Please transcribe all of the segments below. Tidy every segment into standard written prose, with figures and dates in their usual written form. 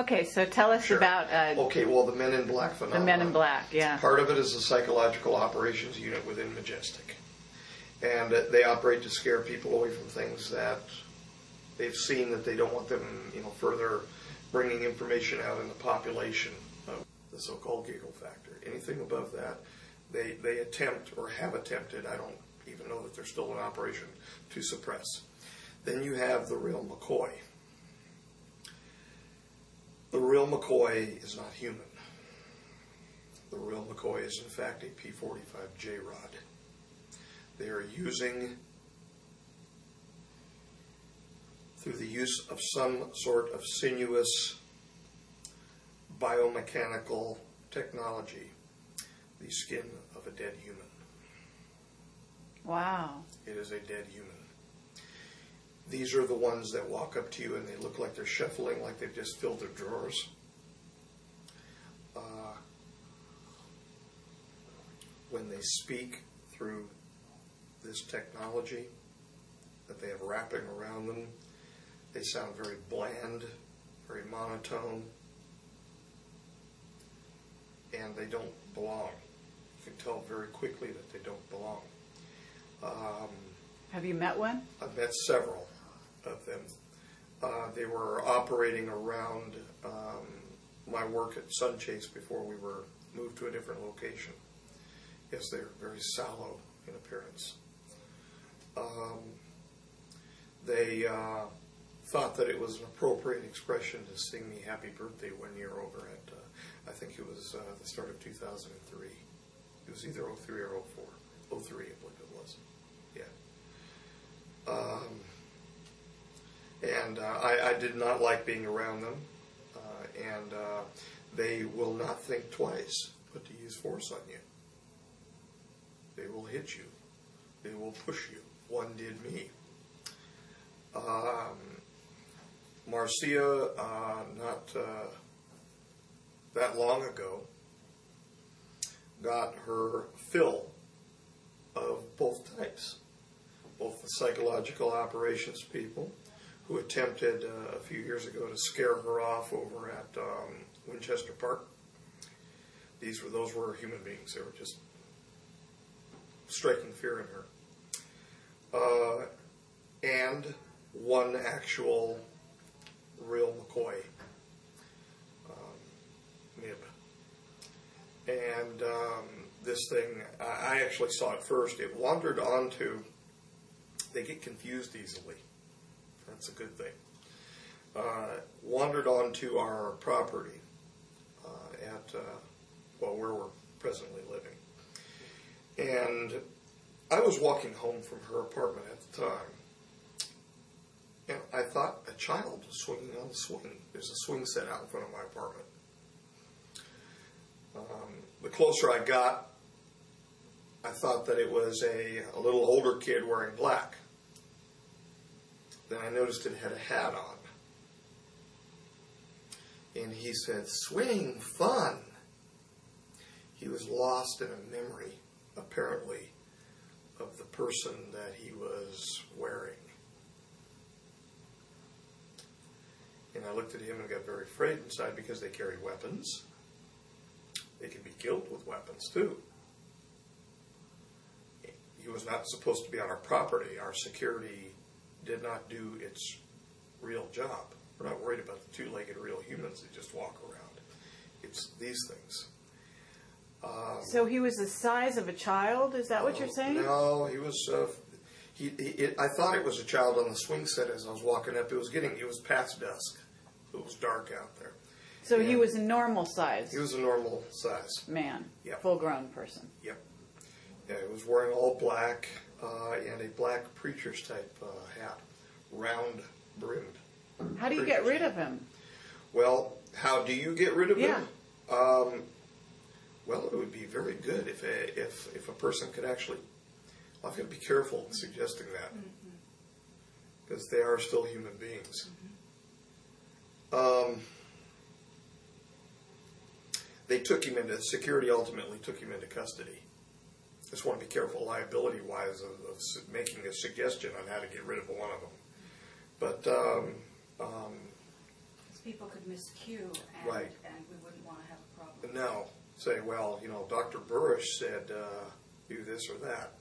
Okay, so tell us Sure. about Okay, well, the Men in Black the phenomenon. Men in Black, yeah. Part of it is a psychological operations unit within Majestic. And they operate to scare people away from things that they've seen that they don't want them, further bringing information out in the population of the so-called giggle factor. Anything above that, they attempt or have attempted, I don't even know that they're still in operation, to suppress. Then you have the real McCoy. The real McCoy is not human. The real McCoy is in fact a P-45 J-Rod. They are using, through the use of some sort of sinuous biomechanical technology, the skin of a dead human. Wow. It is a dead human. These are the ones that walk up to you and they look like they're shuffling, like they've just filled their drawers. When they speak through this technology that they have wrapping around them, they sound very bland, very monotone, and they don't belong. You can tell very quickly that they don't belong. Have you met one? I've met several of them. They were operating around my work at Sunchase before we were moved to a different location. Yes, they're very sallow in appearance. They thought that it was an appropriate expression to sing me happy birthday 1 year over at, I think it was the start of 2003. It was either 03 or 04. 03, I believe it was. Yeah. And I did not like being around them. And they will not think twice but to use force on you. They will hit you. They will push you. One did me. Marcia, not that long ago, got her fill of both types. Both the psychological operations people who attempted a few years ago to scare her off over at Winchester Park. Those were human beings. They were just striking fear in her. And one actual real McCoy nib. And this thing, I actually saw it first. It wandered onto, they get confused easily. That's a good thing. Wandered onto our property at, where we're presently living. And I was walking home from her apartment at the time, and I thought a child was swinging on the swing. There's a swing set out in front of my apartment. The closer I got, I thought that it was a little older kid wearing black. Then I noticed it had a hat on. And he said, "Swing, fun." He was lost in a memory, apparently, of the person that he was wearing. And I looked at him and got very afraid inside because they carry weapons. They can be killed with weapons, too. He was not supposed to be on our property. Our security did not do its real job. We're not worried about the two-legged real humans that just walk around. It's these things. So he was the size of a child? Is that what you're saying? No, he was. I thought it was a child on the swing set as I was walking up. It was past dusk. It was dark out there. So he was a normal size? He was a normal size man. Yep. Full-grown person. Yep. Yeah, he was wearing all black and a black preacher's type hat, round brimmed. How do you get rid of him? Well, how do you get rid of him? Yeah. Well, it would be very good if a person could actually. I've got to be careful in suggesting that because they are still human beings. They took him into security. Ultimately, took him into custody. Just want to be careful, liability-wise, of making a suggestion on how to get rid of one of them. But people could miscue, and, Right. and we wouldn't want to have a problem. No. Say, well, Dr. Burrish said do this or that.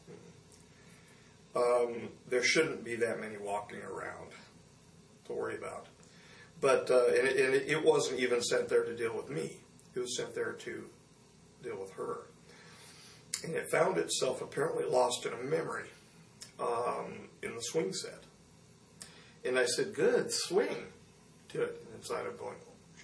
There shouldn't be that many walking around to worry about. But and it wasn't even sent there to deal with me. It was sent there to deal with her. And it found itself apparently lost in a memory in the swing set. And I said, good, swing to it. And inside I'm going, oh, shit.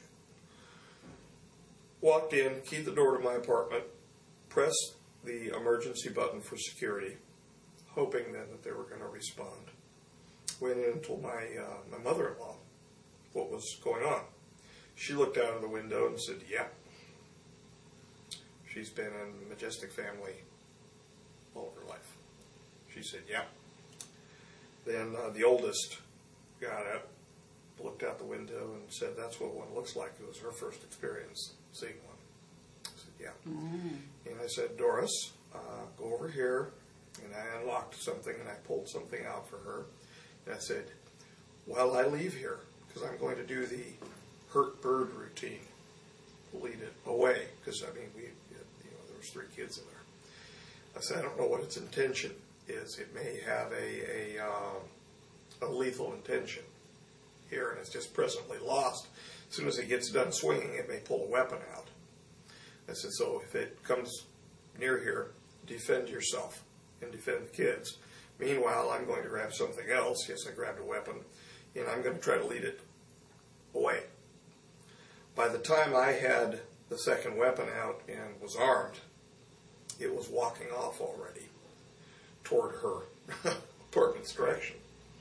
Walked in, keyed the door to my apartment, pressed the emergency button for security, hoping then that they were going to respond. Went in and told my mother-in-law what was going on. She looked out of the window and said, yep. She's been in the Majestic family all of her life. She said, yep. Then the oldest got up, looked out the window and said, that's what one looks like. It was her first experience seeing one. I said, yeah. Mm. And I said, Doris, go over here. And I unlocked something and I pulled something out for her. And I said, while I leave here, because I'm going to do the hurt bird routine, lead it away. Because, there was 3 kids in there. I said, I don't know what its intention is. It may have a lethal intention here, and it's just presently lost. As soon as it gets done swinging, it may pull a weapon out. I said, so if it comes near here, defend yourself and defend the kids. Meanwhile, I'm going to grab something else. Yes, I grabbed a weapon, and I'm going to try to lead it away. By the time I had the second weapon out and was armed, it was walking off already toward her apartment's direction.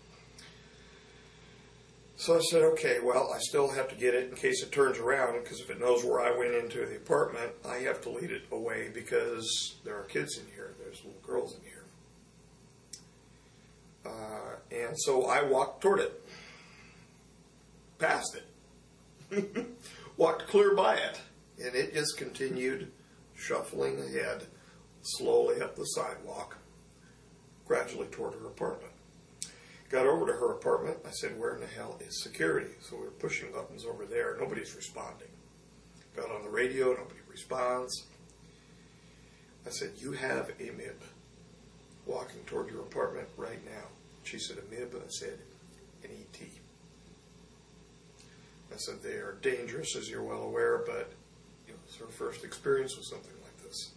So I said, okay, well, I still have to get it in case it turns around, because if it knows where I went into the apartment, I have to lead it away because there are kids in here. There's little girls in here. And so I walked toward it, past it, walked clear by it, and it just continued shuffling ahead slowly up the sidewalk, gradually toward her apartment. Got over to her apartment. I said, where in the hell is security? So we were pushing buttons over there. Nobody's responding. Got on the radio. Nobody responds. I said, you have a MIB walking toward your apartment right now. She said, a MIB? I said, an ET. I said, they are dangerous, as you're well aware, but it's her first experience with something like this.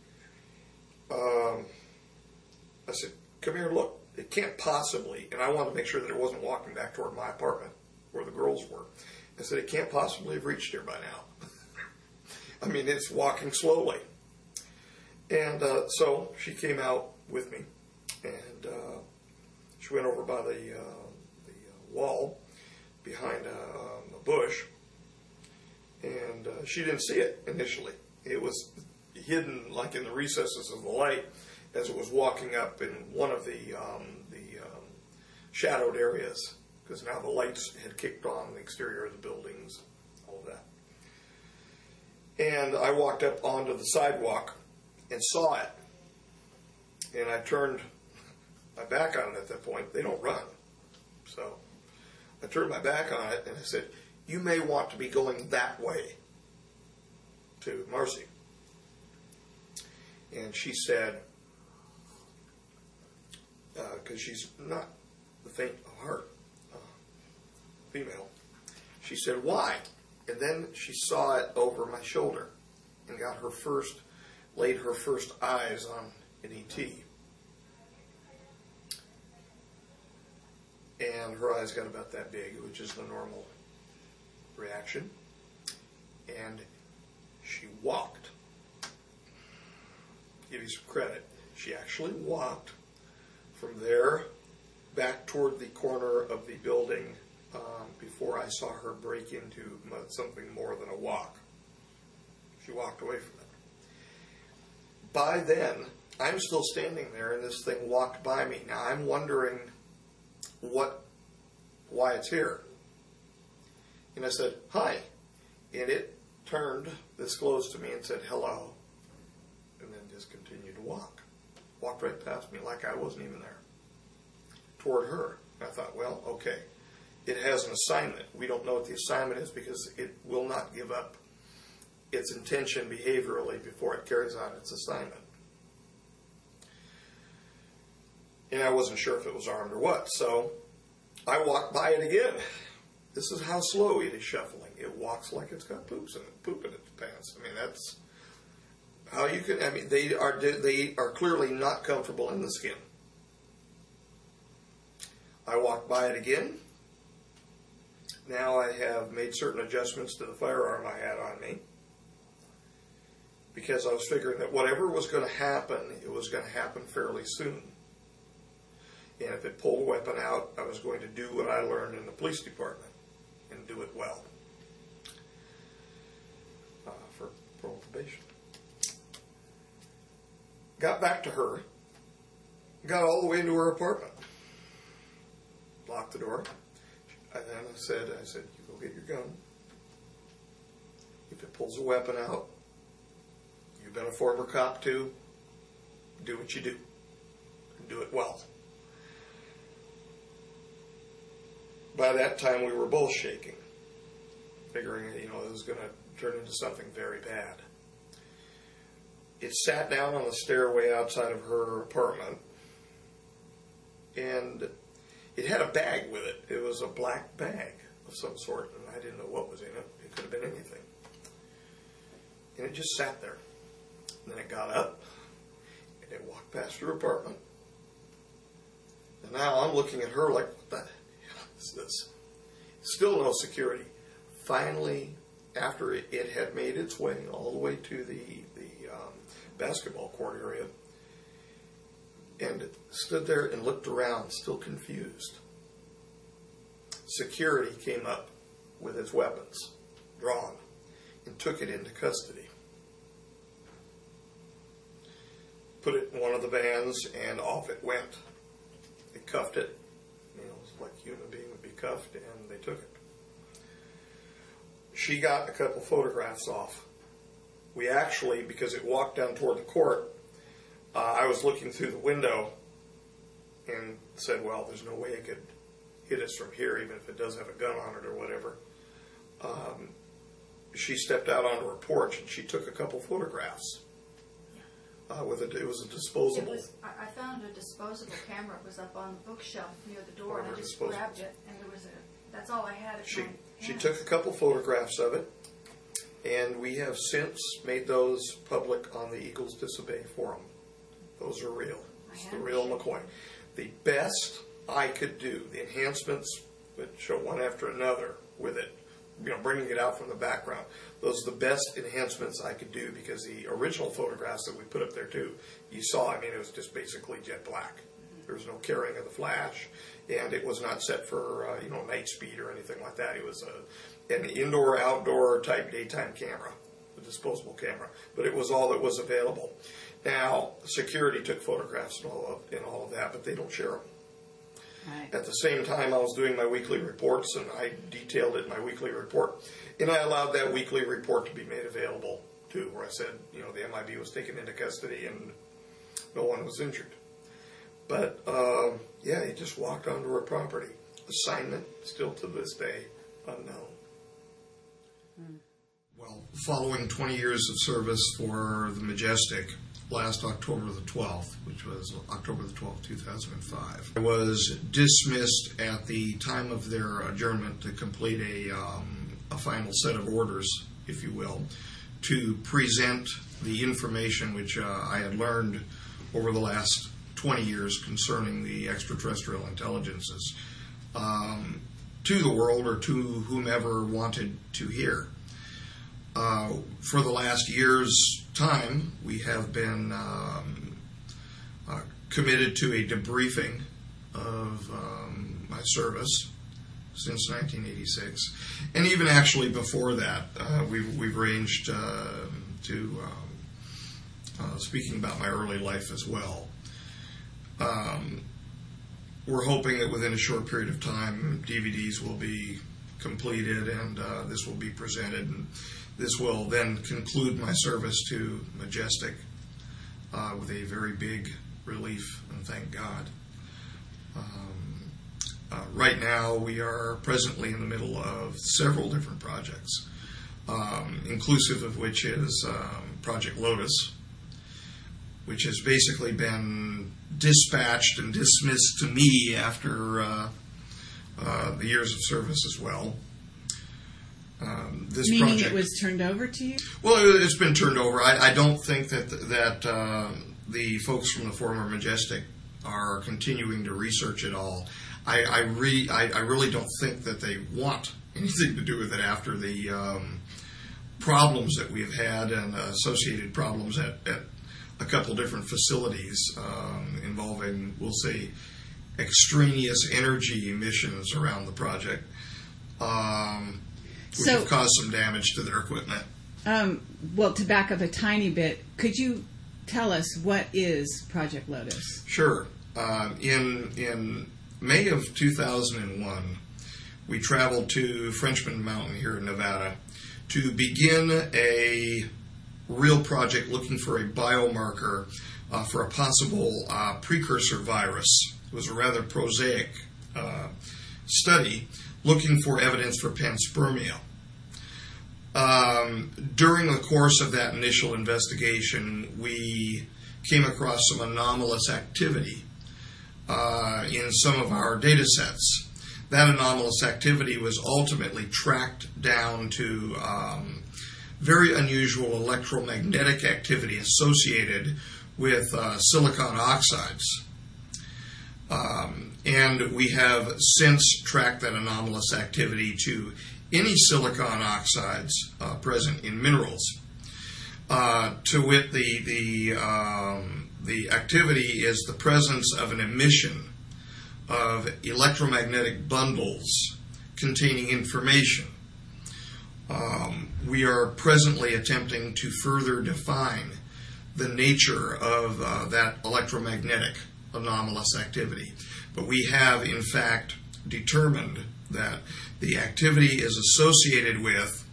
I said, come here, look. It can't possibly, and I wanted to make sure that it wasn't walking back toward my apartment where the girls were. I said, it can't possibly have reached here by now. I mean, it's walking slowly. And so she came out with me, and she went over by the wall behind a bush, and she didn't see it initially. It was hidden like in the recesses of the light as it was walking up in one of the shadowed areas, because now the lights had kicked on the exterior of the buildings, all of that. And I walked up onto the sidewalk and saw it. And I turned my back on it at that point. They don't run. So I turned my back on it and I said, you may want to be going that way to Marcy. And she said, because she's not the faint of heart female, she said, why? And then she saw it over my shoulder and laid her first eyes on an ET. And her eyes got about that big, which is the normal reaction. And she walked. Give you some credit. She actually walked from there back toward the corner of the building before I saw her break into something more than a walk. She walked away from it. By then, I'm still standing there and this thing walked by me. Now I'm wondering why it's here. And I said, hi. And it turned this close to me and said, hello. And then just continued to walk. Walked right past me like I wasn't even there. Toward her. I thought, well, okay. it has an assignment. We don't know what the assignment is because it will not give up its intention behaviorally before it carries out its assignment. And I wasn't sure if it was armed or what, so I walked by it again. This is how slow it is shuffling. It walks like it's got poop in its pants. I mean, that's how you can. I mean, they are clearly not comfortable in the skin. I walked by it again. Now I have made certain adjustments to the firearm I had on me because I was figuring that whatever was going to happen, it was going to happen fairly soon. And if it pulled a weapon out, I was going to do what I learned in the police department and do it well for probation. Got back to her, got all the way into her apartment, locked the door, and then I said, you go get your gun. If it pulls a weapon out, you've been a former cop too, do what you do, and do it well. By that time, we were both shaking, figuring, it was going to turn into something very bad. It sat down on the stairway outside of her apartment, and it had a bag with it. It was a black bag of some sort, and I didn't know what was in it. It could have been anything. And it just sat there. And then it got up, and it walked past her apartment. And now I'm looking at her like, what the hell is this? Still no security. Finally, after it had made its way all the way to the basketball court area, and stood there and looked around, still confused. Security came up with its weapons drawn and took it into custody. Put it in one of the vans, and off it went. They cuffed it. Like a human being would be cuffed, and they took it. She got a couple photographs off. We actually, because it walked down toward the court, I was looking through the window and said, well, there's no way it could hit us from here, even if it does have a gun on it or whatever. She stepped out onto her porch and she took a couple photographs. It was a disposable. I found a disposable camera. It was up on the bookshelf near the door, and I just disposable. grabbed it, and that's all I had at my hand. She took a couple photographs of it, and we have since made those public on the Eagles Disobey forum. Those are real. It's the real McCoy. The best I could do, the enhancements that show one after another with it, bringing it out from the background. Those are the best enhancements I could do because the original photographs that we put up there too, you saw, it was just basically jet black. There was no carrying of the flash, and it was not set for, night speed or anything like that. It was an indoor-outdoor type daytime camera, a disposable camera, but it was all that was available. Now, security took photographs and all of that, but they don't share them. Right. At the same time, I was doing my weekly reports, and I detailed it in my weekly report. And I allowed that weekly report to be made available, too, where I said, the MIB was taken into custody and no one was injured. But, he just walked onto her property. Assignment, still to this day, unknown. Well, following 20 years of service for the Majestic, last October the 12th, which was October the 12th, 2005. I was dismissed at the time of their adjournment to complete a final set of orders, if you will, to present the information which I had learned over the last 20 years concerning the extraterrestrial intelligences to the world or to whomever wanted to hear. For the last year's time, we have been committed to a debriefing of my service since 1986, and even actually before that, we've arranged to speaking about my early life as well. We're hoping that within a short period of time, DVDs will be completed and this will be presented, and this will then conclude my service to Majestic with a very big relief, and thank God. Right now, we are presently in the middle of several different projects, inclusive of which is Project Lotus, which has basically been dispatched and dismissed to me after the years of service as well. This Meaning project, it was turned over to you? well, it's been turned over. I don't think that the folks from the former Majestic are continuing to research it all. I really don't think that they want anything to do with it after the problems that we've had and associated problems at a couple different facilities involving, we'll say, extraneous energy emissions around the project, which have caused some damage to their equipment. Well, to back up a tiny bit, could you tell us what is Project Lotus? Sure. In May of 2001, we traveled to Frenchman Mountain here in Nevada to begin a real project looking for a biomarker for a possible precursor virus. It was a rather prosaic study looking for evidence for panspermia. During the course of that initial investigation, we came across some anomalous activity in some of our data sets. That anomalous activity was ultimately tracked down to very unusual electromagnetic activity associated with silicon oxides. And we have since tracked that anomalous activity to any silicon oxides present in minerals. To wit, the activity is the presence of an emission of electromagnetic bundles containing information. We are presently attempting to further define the nature of that electromagnetic anomalous activity. But we have, in fact, determined that the activity is associated with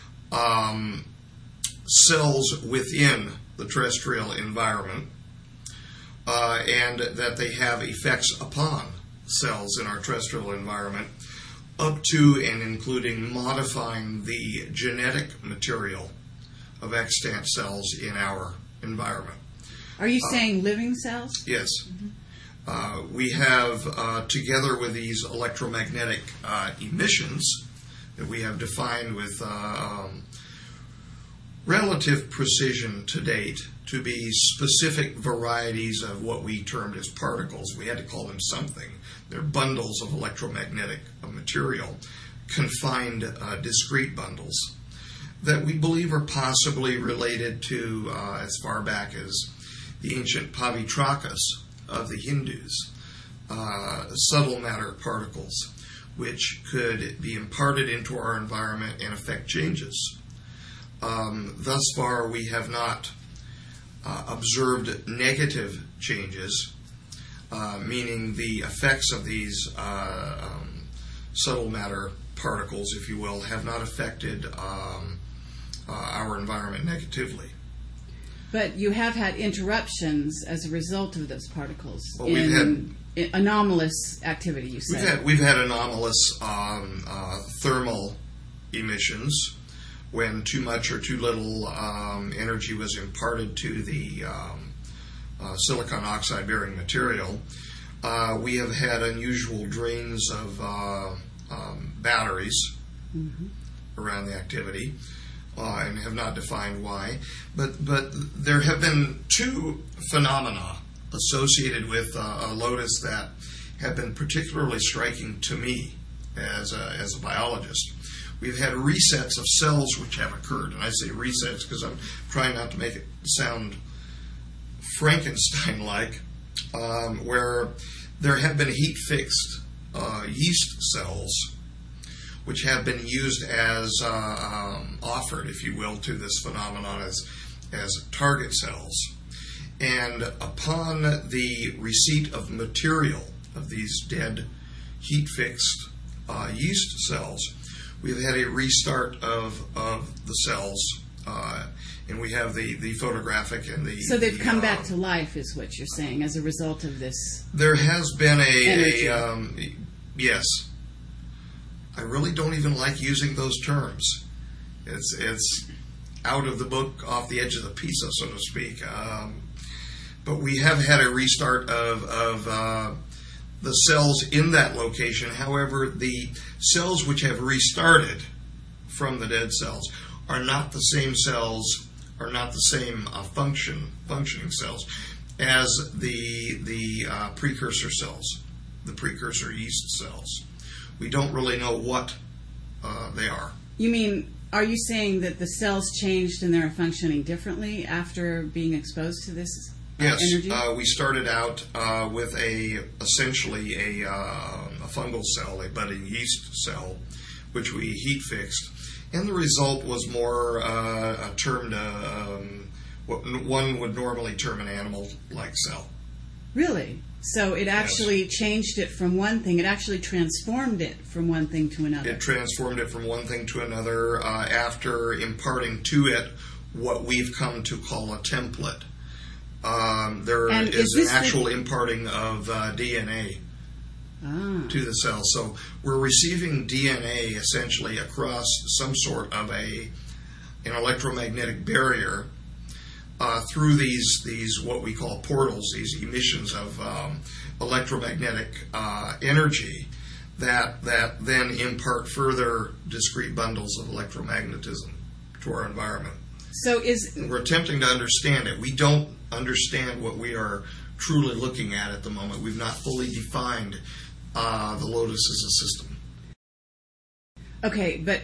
cells within the terrestrial environment, and that they have effects upon cells in our terrestrial environment, up to and including modifying the genetic material of extant cells in our environment. Are you saying living cells? Yes. We have, together with these electromagnetic emissions that we have defined with relative precision to date to be specific varieties of what we termed as particles. We had to call them something. They're bundles of electromagnetic material, confined discrete bundles, that we believe are possibly related to, as far back as the ancient Pavitrakas of the Hindus, subtle matter particles, which could be imparted into our environment and affect changes. Thus far, we have not observed negative changes, meaning the effects of these subtle matter particles, if you will, have not affected our environment negatively. But you have had interruptions as a result of those particles. Well, we've had anomalous activity, you said. We've had anomalous thermal emissions when too much or too little energy was imparted to the silicon oxide bearing material. We have had unusual drains of batteries around the activity, and have not defined why. But there have been two phenomena associated with Lotus that have been particularly striking to me as a biologist. We've had resets of cells which have occurred, and I say resets because I'm trying not to make it sound Frankenstein-like, where there have been heat-fixed yeast cells which have been used as offered, if you will, to this phenomenon as target cells. And upon the receipt of material of these dead heat-fixed yeast cells, we've had a restart of the cells, and we have the photographic and the... So they've come back to life, is what you're saying, as a result of this. There has been Yes. I really don't even like using those terms. It's out of the book, off the edge of the pizza, so to speak. But we have had a restart of the cells in that location. However, the cells which have restarted from the dead cells are not the same cells, are not the same functioning cells as the precursor cells, the precursor yeast cells. We don't really know what they are. You mean, are you saying that the cells changed and they're functioning differently after being exposed to this Yes, energy? we started out with essentially a fungal cell, a budding yeast cell, which we heat fixed, and the result was more termed what one would normally term an animal-like cell. Really? So it actually changed it from one thing. It actually transformed it from one thing to another. It transformed it from one thing to another after imparting to it what we've come to call a template. There is an actual imparting of DNA to the cell. So we're receiving DNA essentially across some sort of an electromagnetic barrier through these what we call portals, these emissions of electromagnetic energy that then impart further discrete bundles of electromagnetism to our environment. So we're attempting to understand it. We don't understand what we are truly looking at the moment. We've not fully defined the Lotus as a system. Okay, but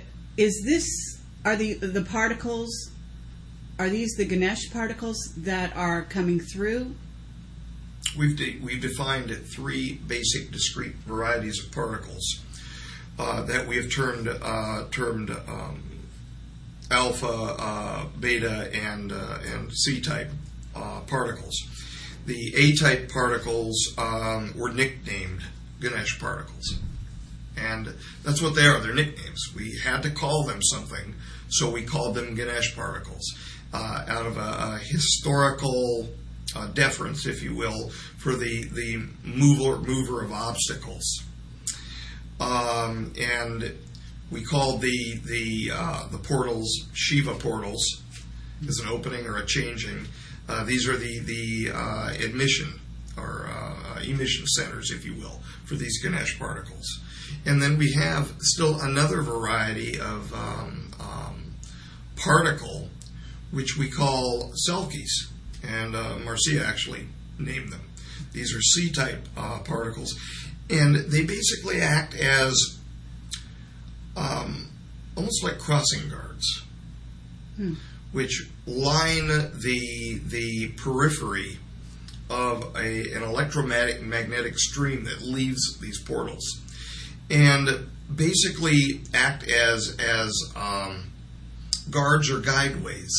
are the particles, are these the Ganesh particles that are coming through? We've defined three basic discrete varieties of particles that we have termed alpha, beta, and C-type particles. The A-type particles were nicknamed Ganesh particles. And that's what they are. They're nicknames. We had to call them something, so we called them Ganesh particles out of a historical deference, if you will, for the mover of obstacles. And we called the portals Shiva portals, as an opening or a changing. These are the admission or emission centers, if you will, for these Ganesh particles. And then we have still another variety of particle, which we call Selkies, and Marcia actually named them. These are C-type particles, and they basically act as almost like crossing guards, which line the periphery of an electromagnetic stream that leaves these portals, and basically act as guards or guideways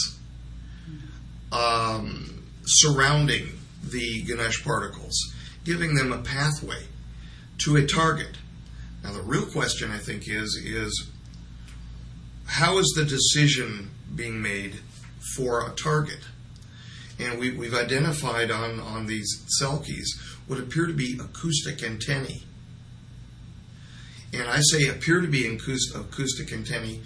surrounding the Ganesh particles, giving them a pathway to a target. Now, the real question, I think, is how is the decision being made for a target? And we've identified on these Selkies what appear to be acoustic antennae. And I say appear to be acoustic antennae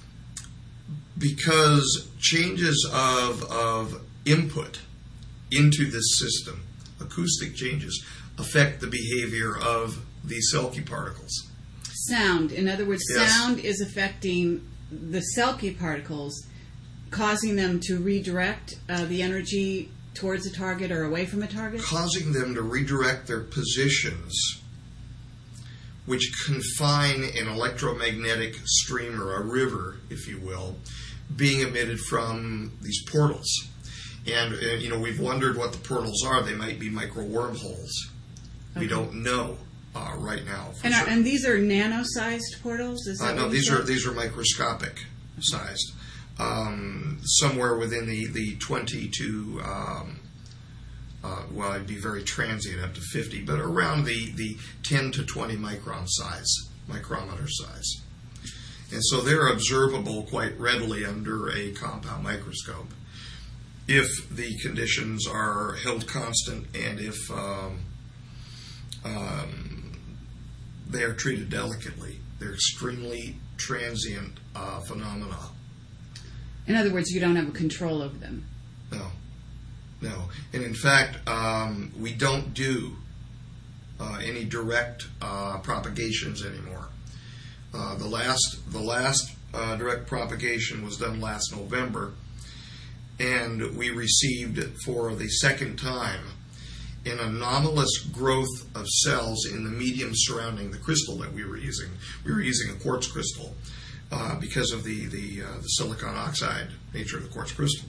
because changes of input into this system, acoustic changes, affect the behavior of these Selkie particles. Sound. In other words, Yes. Sound is affecting the Selkie particles, causing them to redirect the energy towards a target or away from a target? Causing them to redirect their positions, which confine an electromagnetic stream or a river, if you will, being emitted from these portals. And we've wondered what the portals are. They might be micro wormholes. Okay. We don't know right now. And these are nano-sized portals? Is that no, what these you are microscopic sized. Somewhere within the 20 to it'd be very transient, up to 50, but around the 10 to 20 micrometer size. And so they're observable quite readily under a compound microscope if the conditions are held constant and if they are treated delicately. They're extremely transient phenomena. In other words, you don't have a control over them. No. And in fact, we don't do any direct propagations anymore. The last direct propagation was done last November, and we received for the second time an anomalous growth of cells in the medium surrounding the crystal that we were using. We were using a quartz crystal because of the silicon oxide nature of the quartz crystal.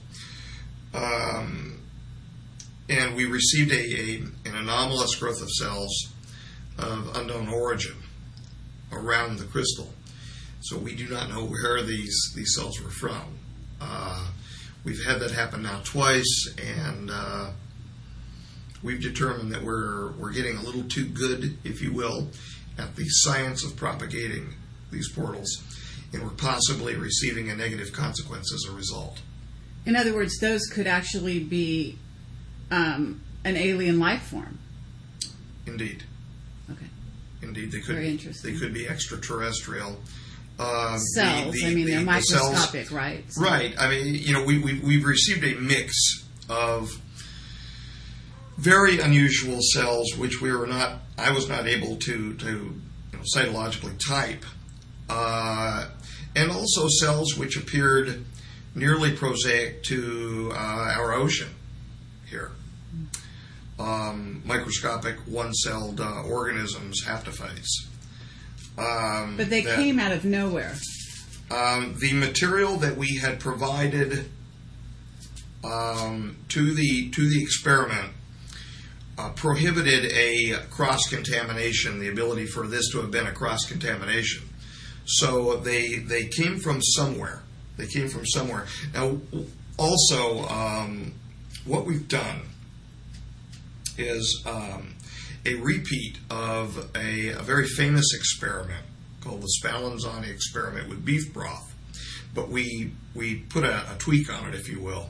And we received an anomalous growth of cells of unknown origin around the crystal. So we do not know where these cells were from. We've had that happen now twice, and we've determined that we're getting a little too good, if you will, at the science of propagating these portals, and we're possibly receiving a negative consequence as a result. In other words, those could actually be an alien life form. Indeed. Okay. Indeed, they could. Very interesting. They could be extraterrestrial. Cells. They're microscopic, right? So. Right. I mean, we've received a mix of very unusual cells, which I was not able to cytologically type, and also cells which appeared nearly prosaic to our ocean here. Microscopic one-celled organisms, haptophytes. But they came out of nowhere. The material that we had provided to the experiment prohibited a cross-contamination, the ability for this to have been a cross-contamination. So they came from somewhere. Now, also, what we've done is a repeat of a very famous experiment called the Spallanzani experiment with beef broth, but we put a tweak on it, if you will.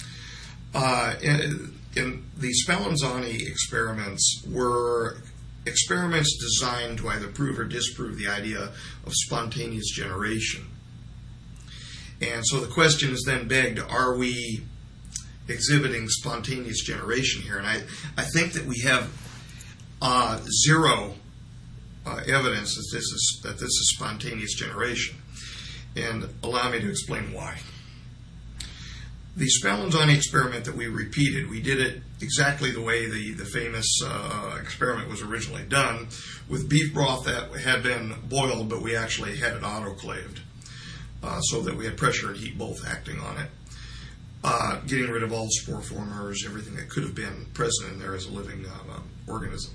In the Spallanzani experiments were experiments designed to either prove or disprove the idea of spontaneous generation. And so the question is then begged, are we exhibiting spontaneous generation here? And I think that we have zero evidence that this is spontaneous generation. And allow me to explain why. The Spallanzani experiment that we repeated, we did it exactly the way the famous experiment was originally done, with beef broth that had been boiled, but we actually had it autoclaved, so that we had pressure and heat both acting on it, getting rid of all spore formers, everything that could have been present in there as a living organism.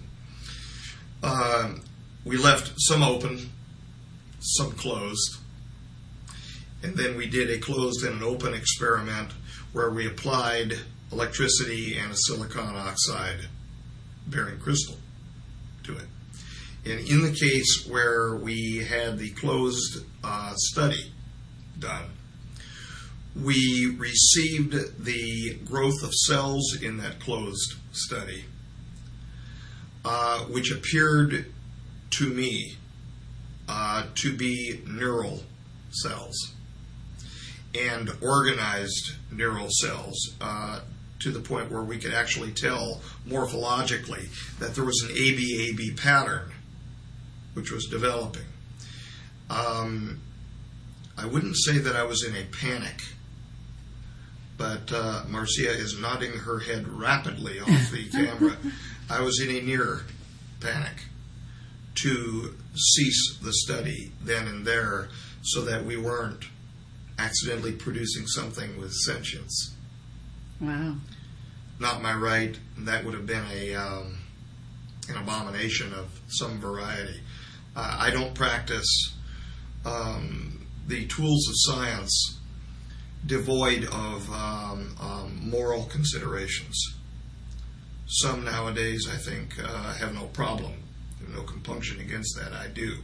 We left some open, some closed, and then we did a closed and an open experiment where we applied electricity and a silicon oxide bearing crystal to it. And in the case where we had the closed study done, we received the growth of cells in that closed study, which appeared to me to be neural cells and organized neural cells to the point where we could actually tell morphologically that there was an ABAB pattern which was developing. I wouldn't say that I was in a panic, but Marcia is nodding her head rapidly off the camera. I was in a near panic to cease the study then and there so that we weren't accidentally producing something with sentience. Wow. Not my right. That would have been an abomination of some variety. I don't practice the tools of science devoid of moral considerations. Some nowadays, I think, have no problem, no compunction against that. I do.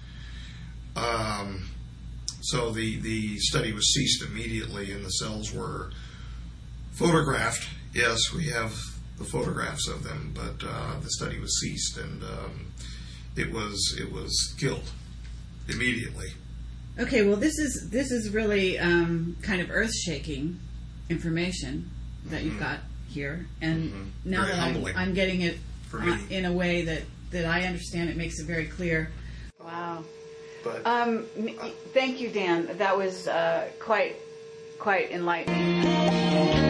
So the study was ceased immediately, and the cells were photographed. Yes, we have the photographs of them, but the study was ceased, and it was killed immediately. Okay, well, this is really kind of earth-shaking information that you've got here, and now Very that humbling I'm getting it for me. in a way that I understand, it makes it very clear. Wow. But Thank you, Dan. That was quite enlightening.